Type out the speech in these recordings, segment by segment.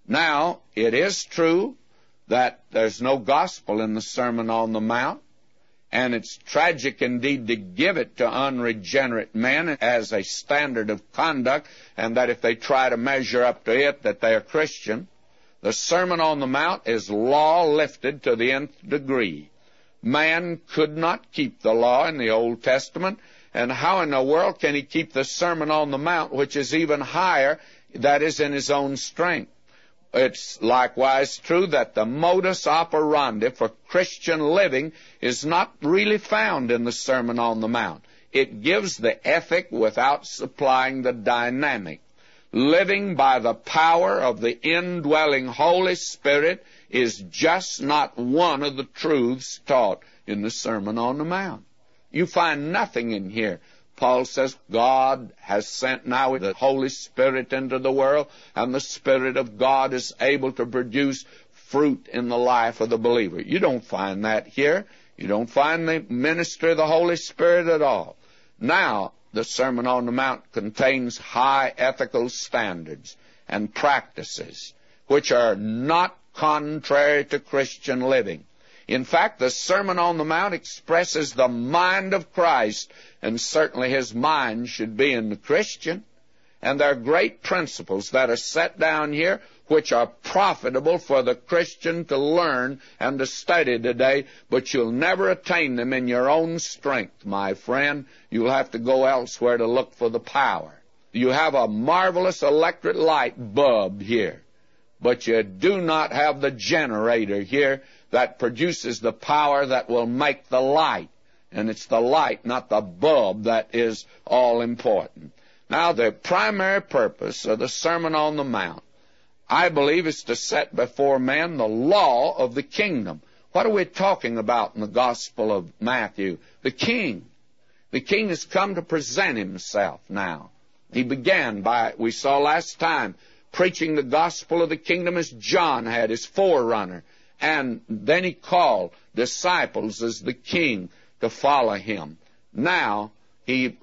Now, it is true that there's no gospel in the Sermon on the Mount, and it's tragic indeed to give it to unregenerate men as a standard of conduct, and that if they try to measure up to it, that they are Christian. The Sermon on the Mount is law lifted to the nth degree. Man could not keep the law in the Old Testament, and how in the world can he keep the Sermon on the Mount, which is even higher, that is in his own strength? It's likewise true that the modus operandi for Christian living is not really found in the Sermon on the Mount. It gives the ethic without supplying the dynamic. Living by the power of the indwelling Holy Spirit is just not one of the truths taught in the Sermon on the Mount. You find nothing in here. Paul says God has sent now the Holy Spirit into the world, and the Spirit of God is able to produce fruit in the life of the believer. You don't find that here. You don't find the ministry of the Holy Spirit at all. Now, the Sermon on the Mount contains high ethical standards and practices which are not contrary to Christian living. In fact, the Sermon on the Mount expresses the mind of Christ, and certainly his mind should be in the Christian. And there are great principles that are set down here which are profitable for the Christian to learn and to study today, but you'll never attain them in your own strength, my friend. You'll have to go elsewhere to look for the power. You have a marvelous electric light bulb here, but you do not have the generator here that produces the power that will make the light. And it's the light, not the bulb, that is all important. Now, the primary purpose of the Sermon on the Mount, I believe, is to set before men the law of the kingdom. What are we talking about in the Gospel of Matthew? The King. The King has come to present himself now. He began by, we saw last time, preaching the gospel of the kingdom as John had, his forerunner. And then he called disciples as the King to follow him. Now he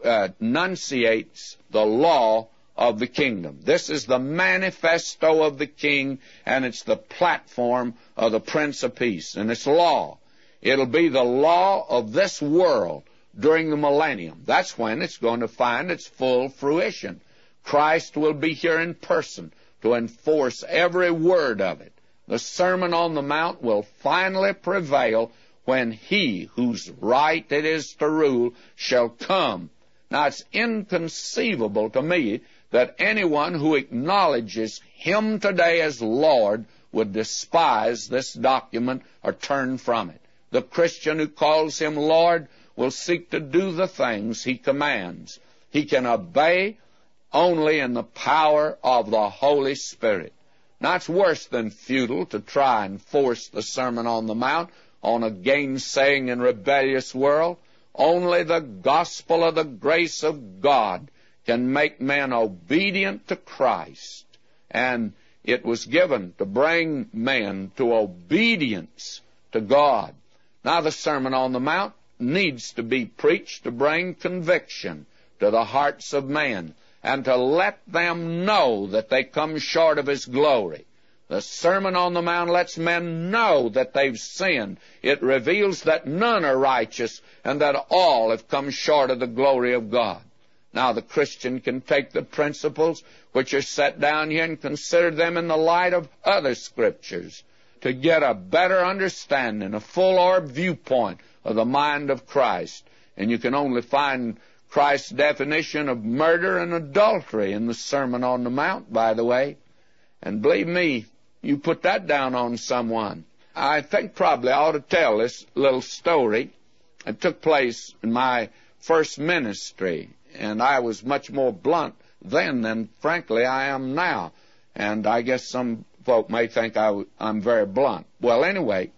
enunciates the law of the kingdom. This is the manifesto of the King, and it's the platform of the Prince of Peace, and it's law. It'll be the law of this world during the millennium. That's when it's going to find its full fruition. Christ will be here in person to enforce every word of it. The Sermon on the Mount will finally prevail when he whose right it is to rule shall come. Now, it's inconceivable to me that anyone who acknowledges him today as Lord would despise this document or turn from it. The Christian who calls him Lord will seek to do the things he commands. He can obey only in the power of the Holy Spirit. Now, it's worse than futile to try and force the Sermon on the Mount on a gainsaying and rebellious world. Only the gospel of the grace of God can make men obedient to Christ. And it was given to bring men to obedience to God. Now, the Sermon on the Mount needs to be preached to bring conviction to the hearts of men, and to let them know that they come short of his glory. The Sermon on the Mount lets men know that they've sinned. It reveals that none are righteous and that all have come short of the glory of God. Now, the Christian can take the principles which are set down here and consider them in the light of other scriptures to get a better understanding, a full-orb viewpoint of the mind of Christ. And you can only find Christ's definition of murder and adultery in the Sermon on the Mount, by the way. And believe me, you put that down on someone. I think probably I ought to tell this little story. It took place in my first ministry, and I was much more blunt then than, frankly, I am now. And I guess some folk may think I'm very blunt. Well, anyway,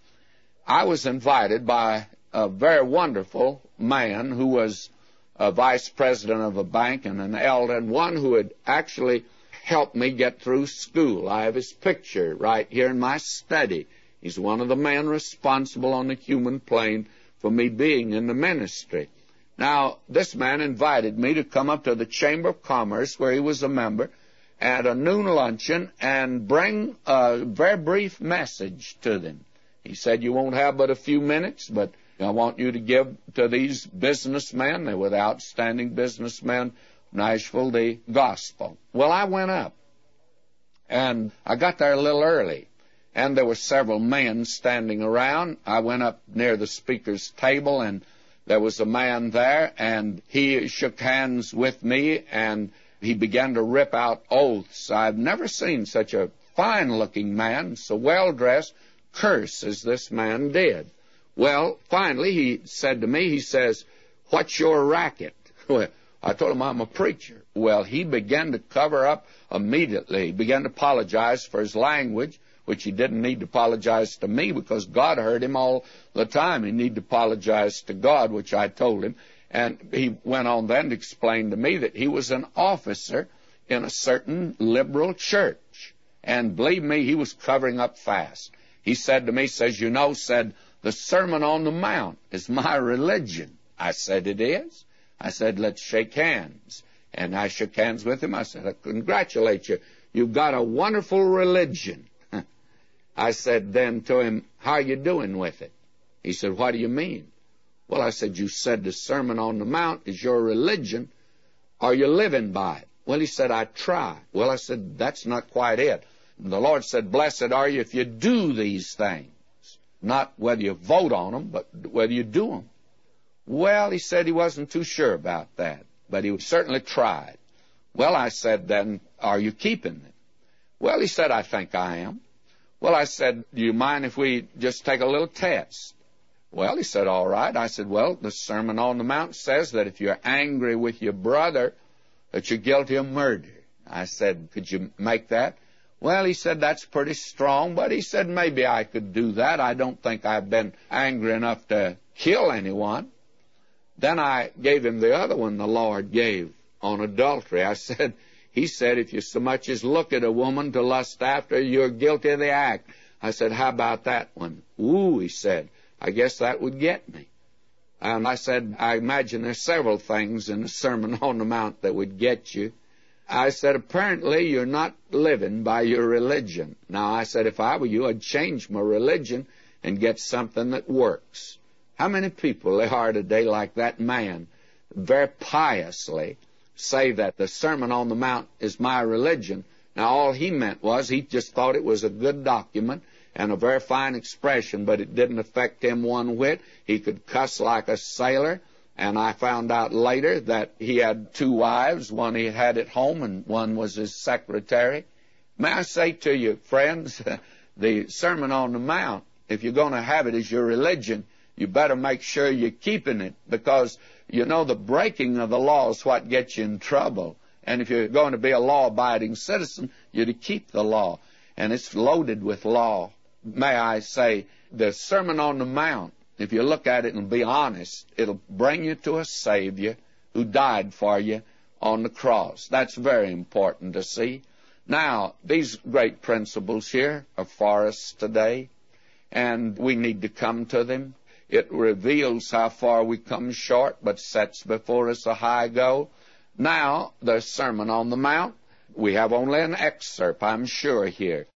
I was invited by a very wonderful man who was a vice president of a bank and an elder, and one who had actually helped me get through school. I have his picture right here in my study. He's one of the men responsible on the human plane for me being in the ministry. Now, this man invited me to come up to the Chamber of Commerce, where he was a member, at a noon luncheon and bring a very brief message to them. He said, you won't have but a few minutes, but I want you to give to these businessmen, they were the outstanding businessmen of Nashville, the gospel. Well, I went up, and I got there a little early, and there were several men standing around. I went up near the speaker's table, and there was a man there, and he shook hands with me, and he began to rip out oaths. I've never seen such a fine-looking man, so well-dressed, curse as this man did. Well, finally, he said to me, he says, what's your racket? Well, I told him I'm a preacher. Well, he began to cover up immediately. He began to apologize for his language, which he didn't need to apologize to me because God heard him all the time. He needed to apologize to God, which I told him. And he went on then to explain to me that he was an officer in a certain liberal church. And believe me, he was covering up fast. He said to me, says, you know, said, the Sermon on the Mount is my religion. I said, it is? I said, let's shake hands. And I shook hands with him. I said, I congratulate you. You've got a wonderful religion. I said then to him, how are you doing with it? He said, what do you mean? Well, I said, you said the Sermon on the Mount is your religion. Are you living by it? Well, he said, I try. Well, I said, that's not quite it. The Lord said, blessed are you if you do these things. Not whether you vote on them, but whether you do them. Well, he said he wasn't too sure about that, but he certainly tried. Well, I said, then, are you keeping them? Well, he said, I think I am. Well, I said, do you mind if we just take a little test? Well, he said, all right. I said, well, the Sermon on the Mount says that if you're angry with your brother, that you're guilty of murder. I said, could you make that? Well, he said, that's pretty strong, but he said, maybe I could do that. I don't think I've been angry enough to kill anyone. Then I gave him the other one the Lord gave on adultery. I said, he said, if you so much as look at a woman to lust after, you're guilty of the act. I said, how about that one? Ooh, he said, I guess that would get me. And I said, I imagine there's several things in the Sermon on the Mount that would get you. I said, apparently you're not living by your religion. Now, I said, if I were you, I'd change my religion and get something that works. How many people there are today like that man, very piously, say that the Sermon on the Mount is my religion? Now, all he meant was he just thought it was a good document and a very fine expression, but it didn't affect him one whit. He could cuss like a sailor. And I found out later that he had 2 wives, one he had at home and one was his secretary. May I say to you, friends, the Sermon on the Mount, if you're going to have it as your religion, you better make sure you're keeping it, because, you know, the breaking of the law is what gets you in trouble. And if you're going to be a law-abiding citizen, you're to keep the law. And it's loaded with law. May I say, the Sermon on the Mount, if you look at it and be honest, it'll bring you to a Savior who died for you on the cross. That's very important to see. Now, these great principles here are for us today, and we need to come to them. It reveals how far we come short, but sets before us a high goal. Now, the Sermon on the Mount, we have only an excerpt, I'm sure, here.